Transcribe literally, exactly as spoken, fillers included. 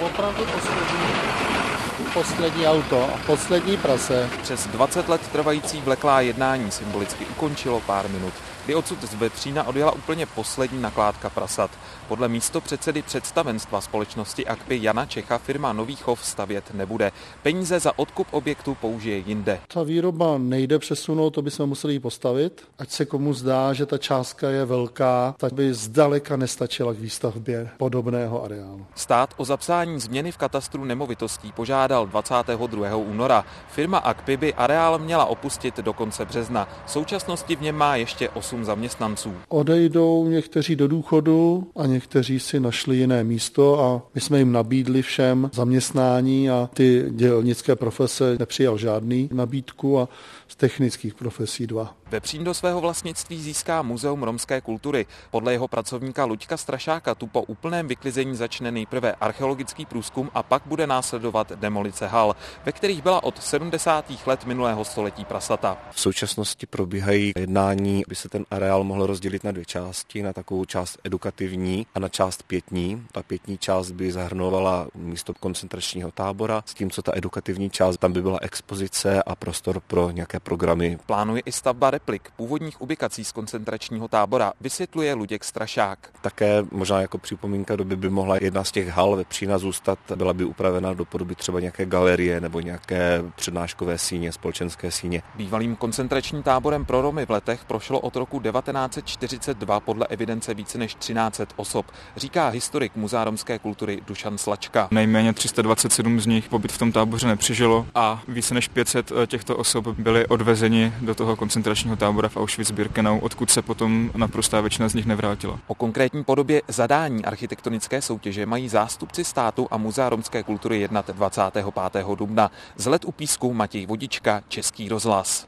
opravdu poslední, poslední auto a poslední prase. Přes dvacet let trvající vleklá jednání symbolicky ukončilo pár minut, kdy odsud z Vepřína odjela úplně poslední nakládka prasat. Podle místopředsedy představenstva společnosti Akpy Jana Čecha firma Nový chov stavět nebude. Peníze za odkup objektu použije jinde. Ta výroba nejde přesunout, to bychom museli ji postavit. Ať se komu zdá, že ta částka je velká, tak by zdaleka nestačila k výstavbě podobného areálu. Stát o zapsání změny v katastru nemovitostí požádal dvacátého druhého února. Firma Akpy by areál měla opustit do konce března. V současnosti v něm má ještě osm zaměstnanců. Odejdou někteří do důchodu a někteří si našli jiné místo a my jsme jim nabídli všem zaměstnání a ty dělnické profese nepřijal žádný nabídku a z technických profesí dva. Vepřín do svého vlastnictví získá Muzeum romské kultury. Podle jeho pracovníka Luďka Strašáka tu po úplném vyklizení začne nejprve archeologický průzkum a pak bude následovat demolice hal, ve kterých byla od sedmdesátých let minulého století prasata. V současnosti probíhají jednání, aby se ten areál mohl rozdělit na dvě části, na takovou část edukativní a na část pětní. Ta pětní část by zahrnovala místo koncentračního tábora, s tím, co ta edukativní část, tam by byla expozice a prostor pro nějaké programy. Plánuje i stavba replik původních ubikací z koncentračního tábora, vysvětluje Luděk Strašák. Také možná jako připomínka doby by mohla jedna z těch hal Vepřína zůstat, byla by upravena do podoby třeba nějaké galerie nebo nějaké přednáškové síně, společenské síně. Bývalým koncentračním táborem pro Romy v Letech prošlo od roku devatenáct set čtyřicet dva podle evidence více než třináct set osob, říká historik Muzea romské kultury Dušan Slačka. Nejméně tři sta dvacet sedm z nich pobyt v tom táboře nepřežilo a více než pět set těchto osob byly odvezeni do toho koncentračního tábora v Auschwitz-Birkenau, odkud se potom naprostá většina z nich nevrátila. O konkrétní podobě zadání architektonické soutěže mají zástupci státu a Muzea romské kultury jednat dvacátého pátého dubna. Z Let u Písku Matěj Vodička, Český rozhlas.